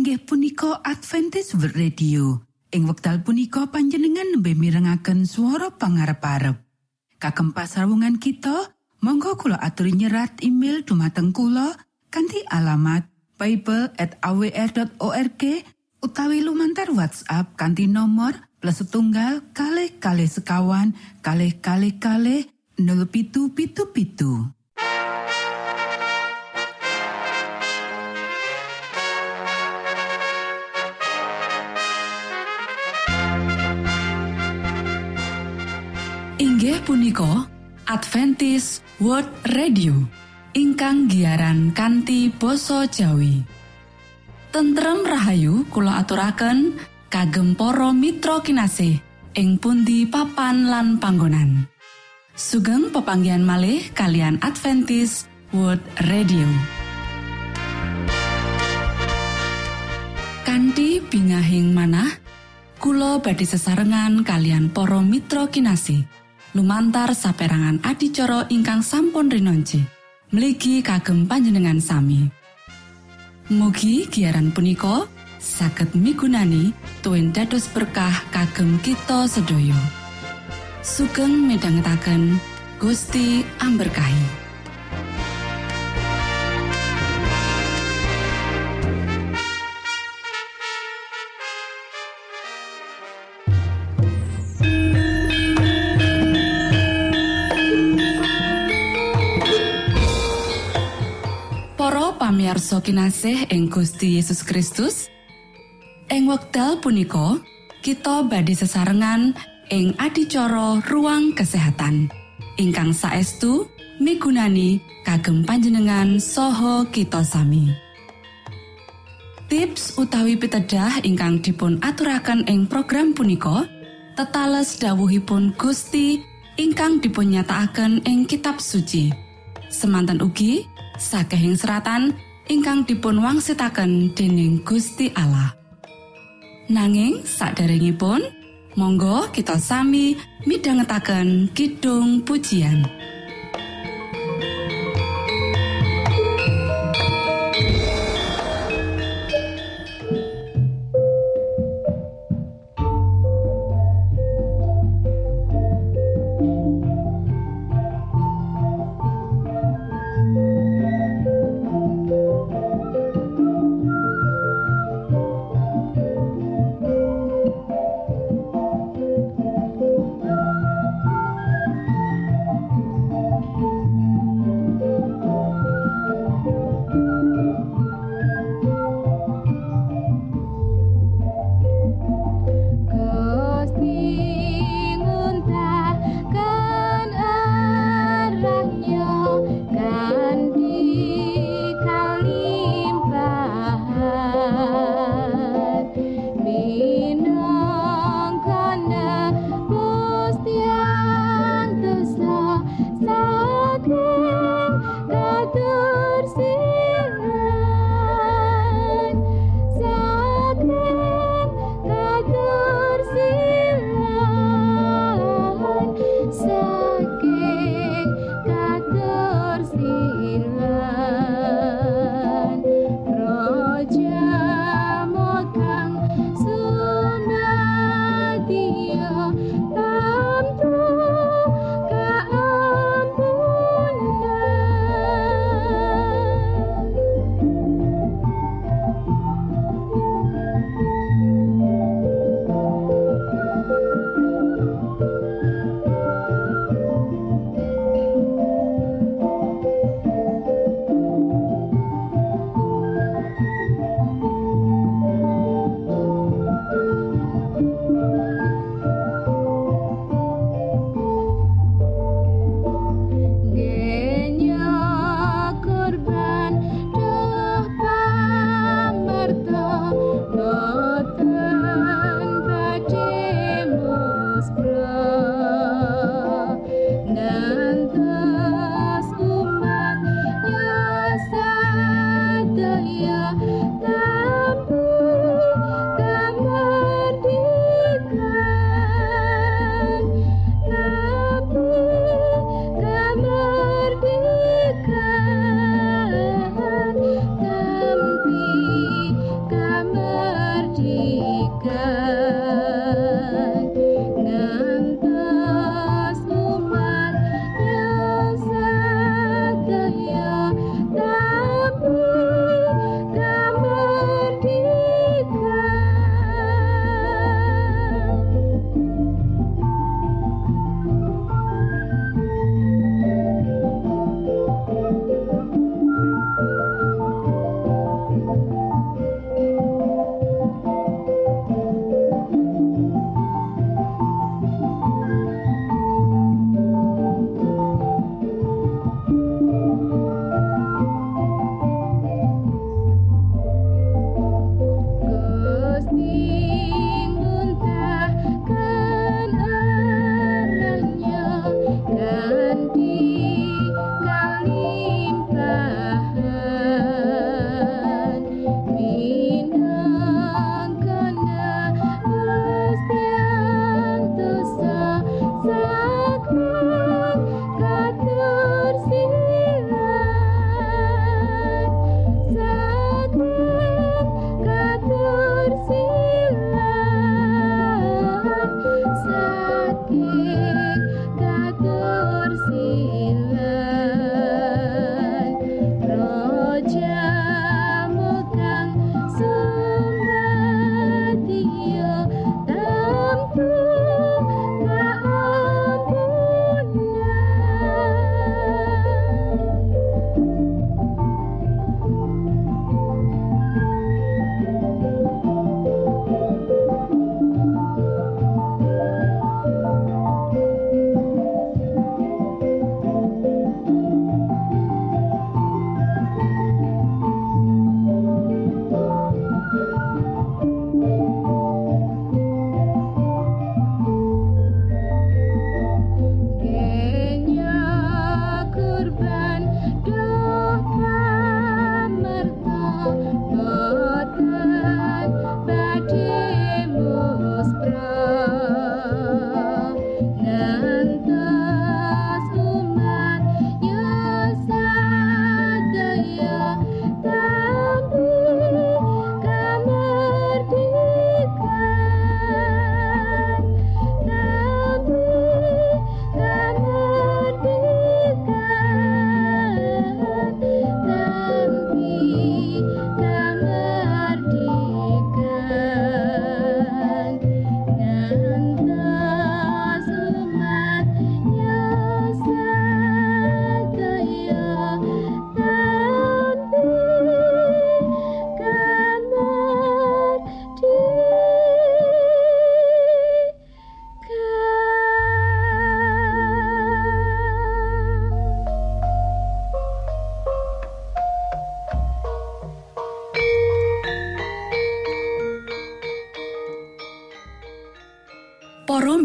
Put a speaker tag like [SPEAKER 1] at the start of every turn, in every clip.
[SPEAKER 1] inggih punika Adventist World Radio. Ing wekdal punika panjenengan nembe mirengaken swara pangarep-arep. Kagem pasrawungan kita, monggo kula aturi nyerat email dumateng kula kanthi alamat bible@awr.org utawi lumantar WhatsApp kanthi nomor +1 kalih sekawan kalih 0777. Inggih punika Adventist World Radio ingkang giaran kanthi basa Jawi. Tentrem rahayu kula aturaken kagem para mitra kinasih ing pundi papan lan panggonan. Sugeng pepanggihan malih kalian Adventist World Radio. Kanthi bingahing manah kula badhe sesarengan kalian para mitra kinasih lumantar saperangan adicara ingkang sampun rinonci mligi kagem panjenengan sami. Mugi giaran punika saged migunani tuwin dados berkah kagem kita sedaya. Sugeng midhangetaken Gusti amberkahi. Pamirsa kinasih ing Gusti Yesus Kristus, ing wekdal punika kita badhe sesarengan ing adicara ruang kesehatan ingkang saestu migunani kagem panjenengan saha kita sami. Tips utawi pitedah ingkang dipun aturaken ing program punika tetales dawuhipun Gusti ingkang dipunnyatakaken ing kitab suci. Semanten ugi sakehing seratan ingkang dipun wangsitaken dening Gusti Allah. Nanging saderengipun, monggo kita sami midhangetaken kidung pujian.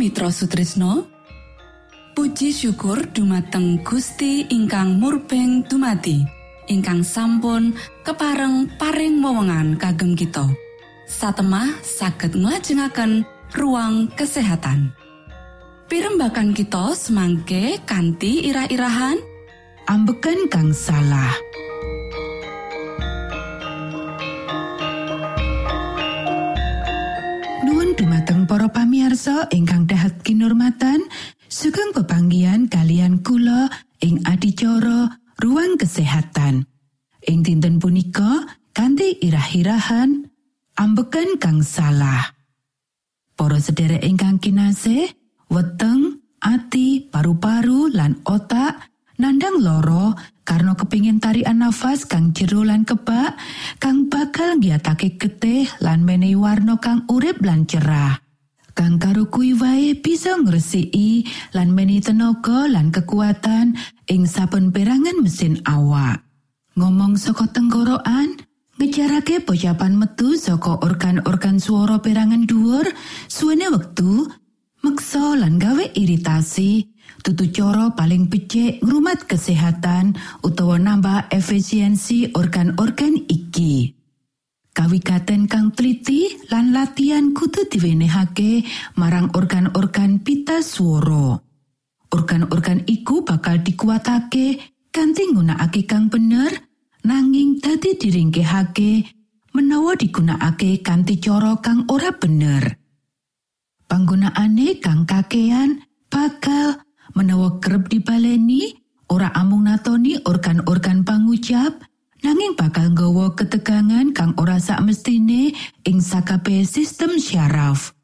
[SPEAKER 1] Mitra Sutrisno, puji syukur dumateng Gusti ingkang murbeng dumati, ingkang sampun kepareng paring wewengan kagem kita. Satemah saged nglajengaken ruang kesehatan. Pirembakan kita semangke kanthi irah-irahan
[SPEAKER 2] ambekan kang salah. Nuwun dumateng para pamirsa ingkang dahat kinurmatan, sugeng pepanggihan kalian kula ing adicara ruang kesehatan. Ing dinten punika kanthi irah-irahan ambekan kang salah. Para sedherek ingkang kinasih, weteng, ati, paru-paru lan otak nandang loro karena kepingin tarikan nafas kang jero lan kebak kang bakal ngiyatake getih lan menehi warna kang urip lan cerah. Kang karo kuwi wae bisa ngresiki lan menehi tenaga lan kekuatan ing saben perangan mesin awak. Ngomong saka tenggorokan, ngejarake pocapan metu saka organ-organ swara perangan dhuwur, suwene wektu meksa lan gawe iritasi. Tutu cara paling becik ngrumat kesehatan utawa nambah efisiensi organ-organ iki. Kawigaten kang teliti lan latihan kudu diwenehake marang organ-organ pita swara. Organ-organ iku bakal dikuatake kanthi nggunakake kang bener, nanging dadi diringkehake menawa digunakake kanthi cara kang ora bener. Panggunaane kang kakean bakal menawa kerep dibaleni ora amung natoni organ-organ pangucap, nanging bakal nggawa ketegangan kang ora sakmestine ing sakabeh sistem syaraf.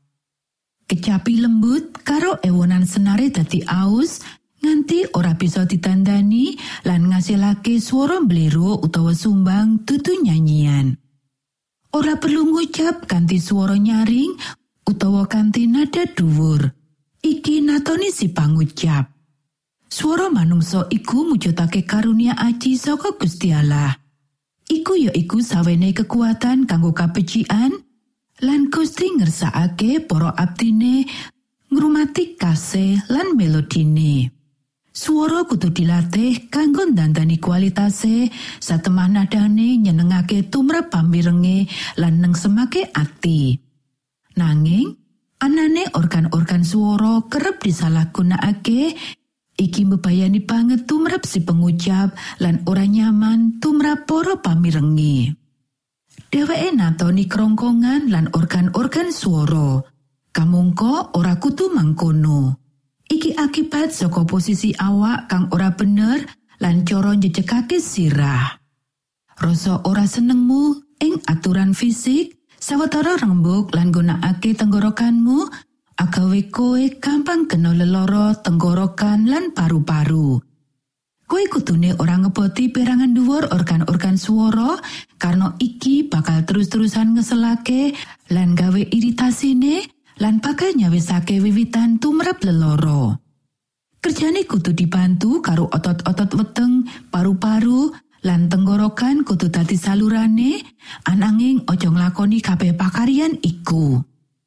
[SPEAKER 2] Kecapi lembut karo ewonan senare dadi aus nganti ora bisa ditandani lan ngasilake swara mblero utawa sumbang dudu nyanyian. Ora perlu ngucap kanthi swara nyaring utawa kanthi nada dhuwur. Iki natoni si pangucap. Swara manungsa iku mujudake karunia aji saka Gusti Allah. Iku ya iku sawene kekuatan kanggo kabecikan lan Gusti ngersakake para abdine ngrumati kase lan melodine. Swara kudu dilatih kanggo ndandani kualitase satemah nadane nyenengake tumrap pamirenge lan nengsemake ati. Nanging anane organ-organ swara kerep disalahgunakake, iki mbebayani banget tumrap si pengucap lan ora nyaman tumrap para pamirenge. Dheweke natoni krongkongan lan organ-organ swara. Kamangka ora kudu mangkono. Iki akibat saka posisi awak kang ora bener lan cara njejegake sirah. Rasa ora senengmu ing aturan fisik sawetara rembug lan gunakake tenggorokanmu agawe kowe gampang kena lelara tenggorokan lan paru-paru. Kowe kudune ora ngeboti perangan dhuwur organ-organ swara karena iki bakal terus-terusan ngeselake lan gawe iritasine lan bakal nyawisake wiwitan tumrap lelara. Kerjane kudu dibantu karo otot-otot weteng, paru-paru lan tenggorokan kudu dadi salurane, ananging aja nglakoni kabeh pakaryan iku.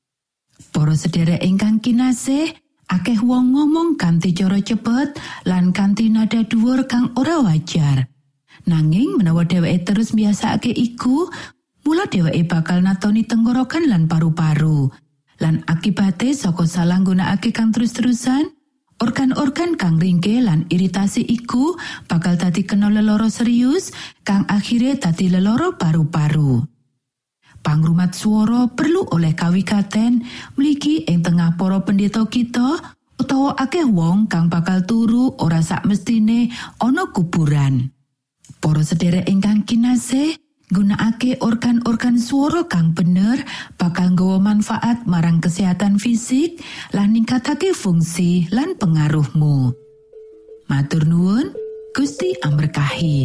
[SPEAKER 2] Para sedherek ingkang kinasih, akeh wong ngomong kanthi cara cepet lan kanthi nada dhuwur kang ora wajar. Nanging menawa dheweke terus mbiasakake iku, mula dheweke bakal natoni tenggorokan lan paru-paru. Lan akibate saka salah nggunakake kang terus-terusan, organ-organ kang ringkih lan iritasi iku bakal dadi kena lelara serius kang akhire dadi lelara paru-paru. Pangrumat swara perlu oleh kawigaten mligi ing tengah para pendeta kita utawa akeh wong kang bakal turu ora sakmestine ana kuburan. Para sedherek ingkang kinasih, gunakake organ-organ swara kang bener bakal nggawa manfaat marang kesehatan fisik lan ningkatake fungsi lan pengaruhmu. Matur nuwun, Gusti amberkahi.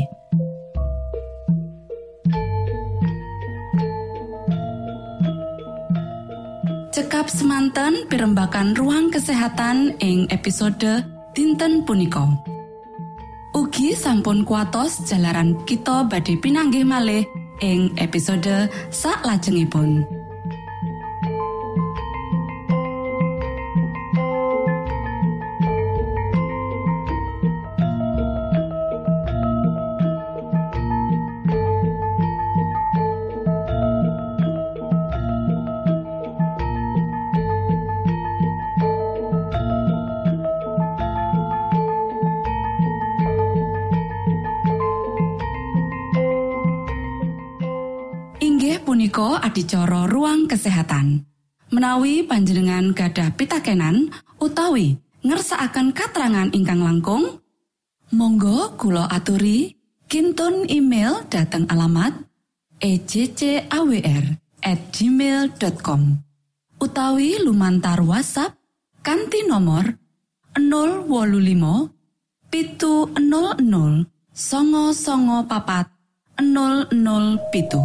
[SPEAKER 1] Cekap semanten pirembakan ruang kesehatan ing episode dinten punika. Ugi sampun kuatos jalaran kita badhe pinanggih malih ing episode saklajengipun. punika adicara ruang kesehatan. Menawi panjenengan gadah pitakenan utawi ngersakaken katrangan ingkang langkung, monggo kula aturi kinton email dhateng alamat ejcawr@gmail.com utawi lumantar WhatsApp kanthi nomor 085 700 994 007.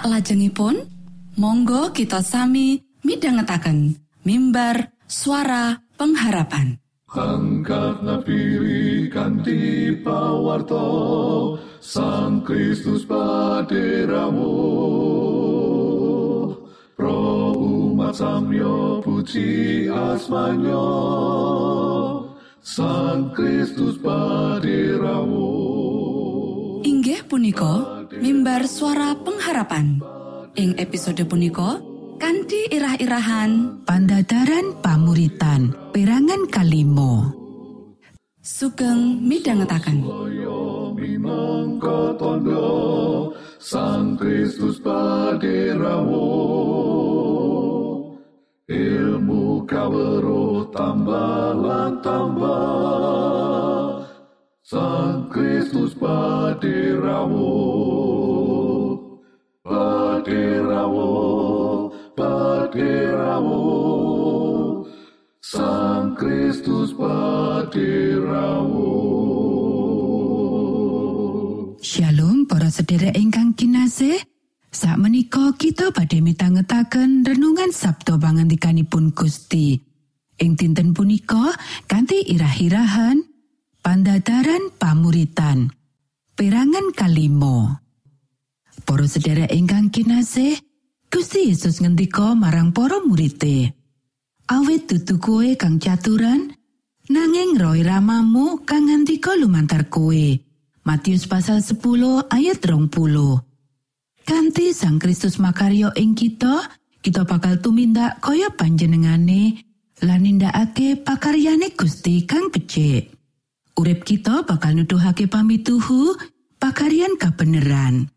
[SPEAKER 1] Salajengipun, monggo kita sami midhangetaken mimbar suara pengharapan.
[SPEAKER 3] Angkat nafiri kanthi pawarta Sang Kristus paderamu. Pro umat samyo puji asmanyo Sang Kristus paderamu.
[SPEAKER 1] Inggih punika mimbar suara pengharapan. Ing episode punika kanthi irah-irahan
[SPEAKER 2] Pandhadharan pamuritan perangan kalimo.
[SPEAKER 1] Sugeng midhangetaken.
[SPEAKER 3] Minangka tandha Sang Kristus paderamu. Ilmu kawruh tambah lan tambah Sang Kristus paderamu. Paderamu, paderamu, Sang Kristus paderamu.
[SPEAKER 2] Shalom para sedherek ingkang kinasih. Sakmenika kita badhe mitangetaken renungan Sabda pangandikanipun Gusti. Ing dinten punika kanthi irah-irahan Pandhadharan pamuritan perangan kalimo. Para sedherek ingkang kinasih, Gusti Yesus ngendika marang para murid-E, "Awit dudu kowe kang caturan, nanging roh ramamu kang ngandika lumantar kowe." Matius pasal 10 ayat 20. Kanthi Sang Kristus makarya ing kita bakal tumindak kaya panjenengane lan nindakake pakaryane Gusti kang becik. Urip kita bakal nuduhake pamituhu pakaryan kabeneran.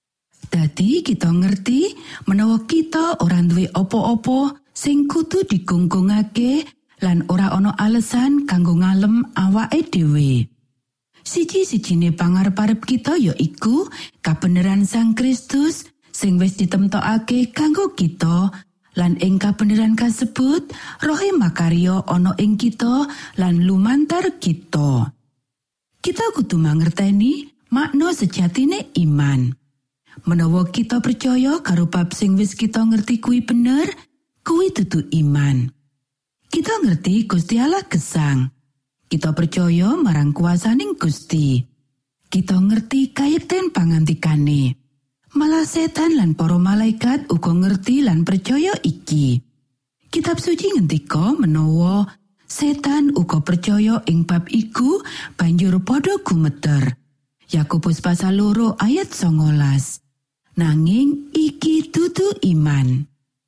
[SPEAKER 2] Dadi kita ngerti menawa kita ora duwe apa-apa sing kudu digunggungake lan ora ana alasan kanggo ngalem awake dhewe. Siji-sijine pangarep-arep kita ya iku kabeneran Sang Kristus sing wis ditemtokake kanggo kita lan ing kabeneran kasebut rohe makarya ana ing kita lan lumantar kita. Kita kudu mangerteni makna sejatine iman. Menawa kita percaya karo bab sing wis kita ngerti kuwi bener, kuwi dudu iman. Kita ngerti Gusti Allah gesang. Kita percaya marang kuasaning Gusti. Kita ngerti kayekten pangantikane. Malah setan lan para malaikat uga ngerti lan percaya iki. Kitab suci ngendika menawa setan uga percaya ing bab iku banjur padha gumeter. Yakobus pasal 2 ayat 19. Nanging iki dudu iman.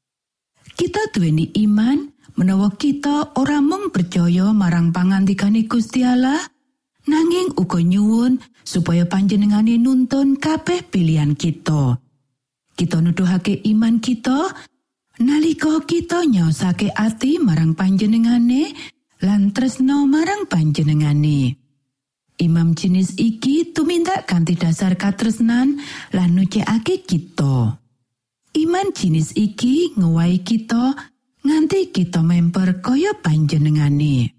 [SPEAKER 2] Kita duweni iman menawa kita ora mung percaya marang pangandikane Gusti Allah, nanging uga nyuwun supaya panjenengane nuntun kabeh pilihan kita. Kita nuduhake iman kita nalika kita nyaosake ati marang panjenengane lan tresna marang panjenengane. Imam jenis iki tumindak kanthi dasar katresnan lan nucekake kita. Iman jenis iki ngowahi kita nganti kita memper kaya panjenengane.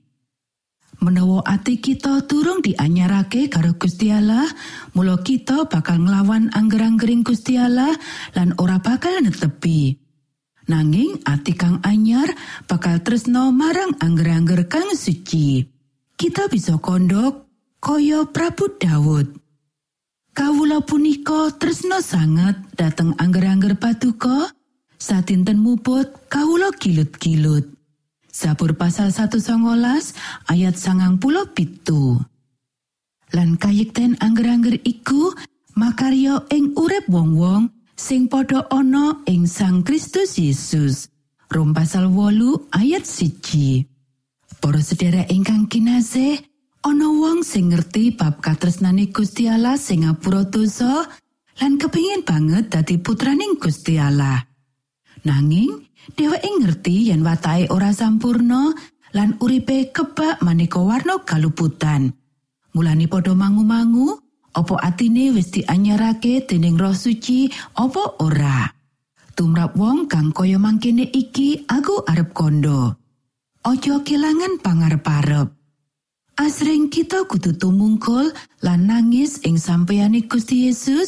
[SPEAKER 2] Menawa ati kita durung dianyarake karo Gusti Allah, mula kita bakal nglawan angger-anggering Gusti Allah lan ora bakal netepi. Nanging ati kang anyar bakal tresna marang angger-angger kang suci. Kita bisa kondhok kaya Prabu Daud. Kawula punika tresna sanget dhateng angger-angger paduka, sadinten muput kawula kilut-kilut. Zabur pasal 119 ayat 97. Lan kayekten angger-angger iku makarya ing urip wong-wong sing padha ana ing Sang Kristus Yesus. Rom pasal 8 ayat 1. Para sedherek ingkang kinasih, ana wong sing ngerti bab katresnane Gusti Allah sing ngapura dosa lan kepengin banget dadi putraning Gusti Allah. Nanging dheweke ngerti yen watake ora sampurna lan uripe kebak maneka warna kaluputan. Mulane padha mangu-mangu, apa atine wis dianyarake dening Roh Suci apa ora. Tumrap wong kang kaya mangkene iki aku arep kandha. Aja kelangan pangarep-arep. Asring kita kudu tumungkul lan nangis ing sampeyane Gusti Yesus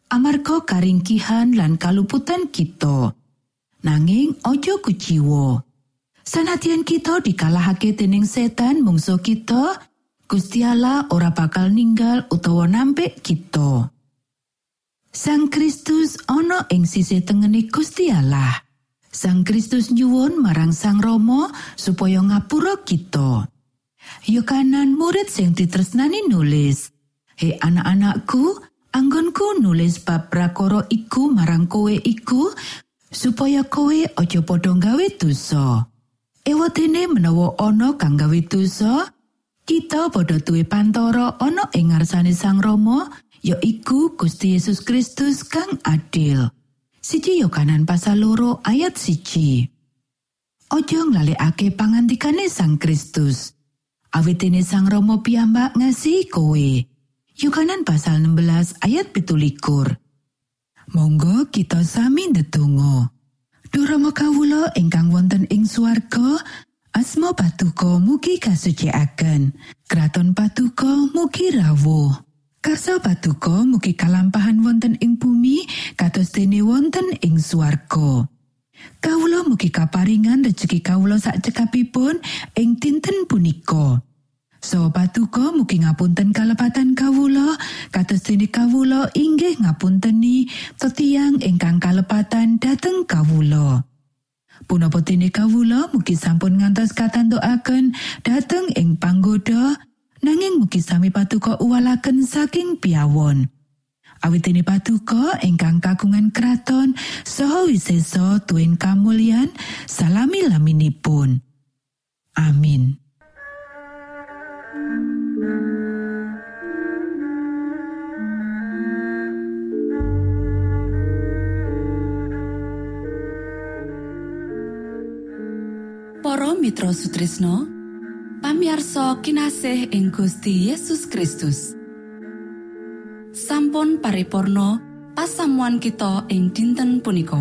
[SPEAKER 2] amarga karingkihan lan kaluputan kita. Nanging aja kuciwa. Sanadyan kita dikalahake dening setan mungsuh kita, Gusti Allah ora bakal ninggal utawa nampik kita. Sang Kristus ana ing sisih tengene Gusti Allah. Sang Kristus nyuwun marang Sang Rama supaya ngapura kita. Yohanan murid sing ditresnani nulis, "He anak-anakku, anggonku nulis bab prakara iku marang kowe iku supaya kowe aja padha gawe dosa. Ewatene menawa ana kang gawe dosa, kita padha duwe pantara ana ing ngarsane Sang Rama, yaiku Gusti Yesus Kristus kang adil." 1 Yohanan pasal 2 ayat 1. Ojo nglalekake pangandikane Sang Kristus. Awitene Sang Rama piyambak ngasihi kowe. Yohanan pasal 16 ayat 17. Monggo kita sami ndedonga. Duh Rama kawula ingkang wonten ing swarga, asma Patuko mugi kasucikaken. Kraton Patuko mugi rawuh. Karsa Patuko mugi kalampahan wonten ing bumi kados dene wonten ing swarga. Kawula mugi kaparingan rejeki kawula sak cekapipun ing dinten punika. So Patuko mugi ngapunten kalepatan kawula kados dene kawula inggih ngapunteni tetiang ingkang kalepatan dhateng kawula. Punapa dene kawula mugi sampun ngantos katantukaken dhateng ing panggoda, nanging mugi sami Patuko uwalaken saking piyawon. Awitene Patuko ingkang kagungan kraton saha wisesa tuwin kamulyan salami-laminipun. Amin.
[SPEAKER 1] Para mitra Sutrisno, pamiarsa kinasih ing Gusti Yesus Kristus. Sampun paripurna pasamuan kita ing dinten punika.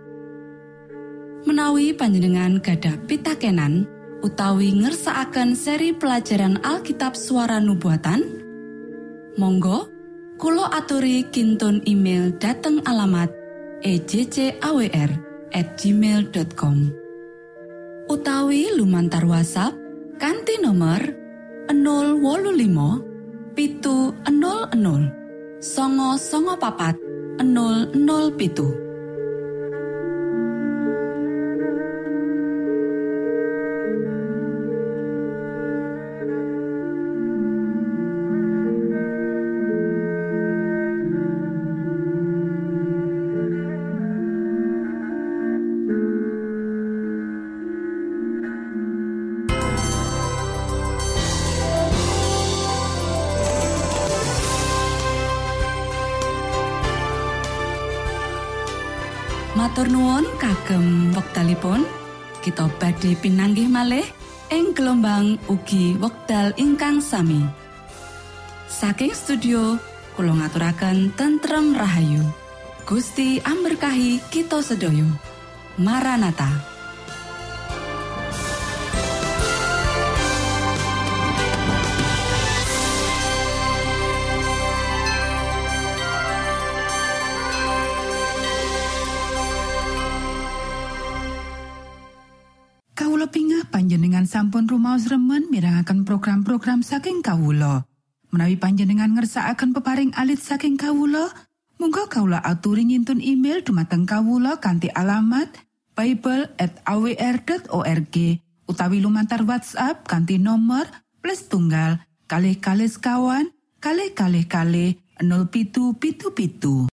[SPEAKER 1] Menawi panjenengan gadah pitakenan utawi ngersakaken seri pelajaran Alkitab Suara Nubuatan, monggo kula aturi kintun email dhateng alamat ejcawr@gmail.com utawi lumantar WhatsApp kanthi nomor 085 700 994 007. Matur nuwun kagem wektalipun kita badhe pinanggih malih ing gelombang ugi wekdal ingkang sami. Saking studio kula ngaturaken tentrem rahayu. Gusti amberkahi kita sedaya. Maranatha.
[SPEAKER 2] Panjenengan sampun rumaos remen mirengaken program-program saking kawula. Menawi panjenengan ngersakaken peparing alit saking kawula, monggo kawula aturi ngintun email dumateng kawula kanthi alamat bible@awr.org utawi lumantar WhatsApp kanthi nomor +1 kalih kalih sekawan kalih kalih kalih 0777.